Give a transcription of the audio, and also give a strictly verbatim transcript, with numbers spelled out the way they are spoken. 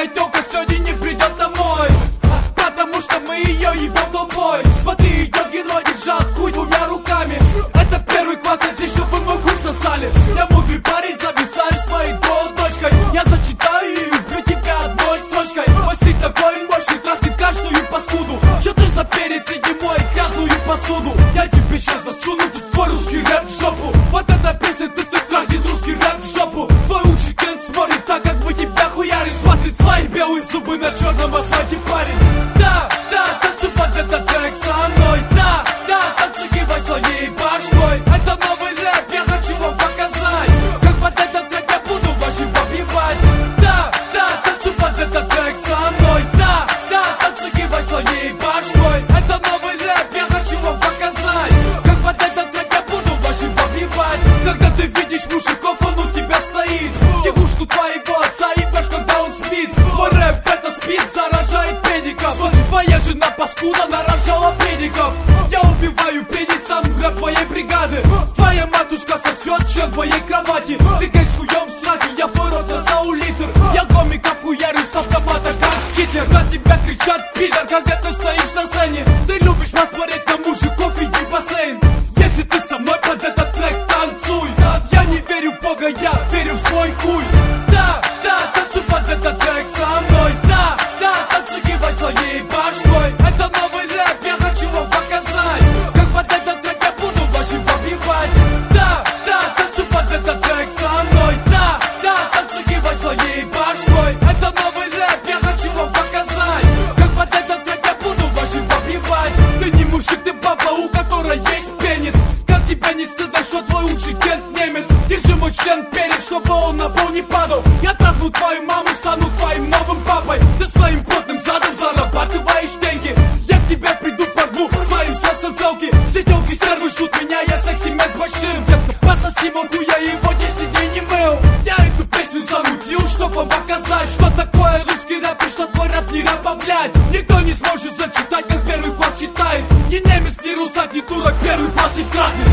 твоя тёлка сегодня не придет домой, потому что мы ее ебем толпой. Смотри, идет герой, держа хуй двумя руками. Это первый класс, я здесь, чтобы мой хуй сосали. Я мудрый парень, зависаю своей дочкой. Я зачитаю и убью тебя одной строчкой. Мой такой мощный, трахнет каждую паскуду. Что ты за перец, иди мой грязную посуду. Я тебе сейчас засуну твой русский рэп в жопу. Вот эта песня, ты ты трахнет русский рэп в жопу. Твой лучший кент смотрит так, как бы тебя хуярит. Смотрит твои белые зубы на черном асфальте, парень. Да, да, танцуй под этот трек со мной. Да, да, танцуй, кивай своей башкой. Это новый рэп, я хочу вам показать, как под этот трек я буду ваши побивать. Да, да, танцуй под этот трек со мной. Да, да, танцуй, кивай своей башкой. Это новый рэп, я хочу вам показать, как под этот трек я буду ваши побивать. Когда ты видишь мужиков, он у тебя стоит, девушку твоего отца ебешь, когда он спит. Мой рэп это спит, заражает педиков. Твоя жена паскуда нарожала педиков. Я убиваю педисом рэп твоей бригады. Твоя матушка сосет член в твоей кровати. Ты гай с хуем в сраке, я в твой рот разау литр. Я гомиков хуярю с автомата как Гитлер. На тебя кричат пидор, когда ты стоишь на сцене. Ты любишь посмотреть на мужиков, иди в бассейн. Если ты со мной под этот трек танцуй. Я не верю в Бога, я верю в свой хуй. Да, да, танцуй под этот трек со мной. Да, да, танцуй, кивай своей башкой. Это новый рэп, я хочу вам показать, как под этот трек я буду ваши побивать. Да, да, танцуй под этот трек со мной. Да, да, танцуй, кивай своей башкой. Это новый рэп, я хочу вам показать, как под этот трек я буду ваши побивать. Ты не мужик, ты баба, у которой есть пенис. Как тебя не стыдно, что твой лучший кент немец. Держи мой член перед, чтобы он на пол не падал. Я трахну твою маму, стану твоим новым папой. Ты своим потным задом зарабатываешь деньги. Я к тебе приду, порву твоим сердцем целки. Все телки стервы ждут меня, я секси-мен с большим. Пососи могу, я его десять дней не мыл. Я эту песню замутил, чтоб вам показать, что такое русский рэп и что твой рэп не рэп, а блядь. Никто не сможет зачитать, как первый класс читает. Ни немец, ни русак, ни турок, первый класс и вкратный.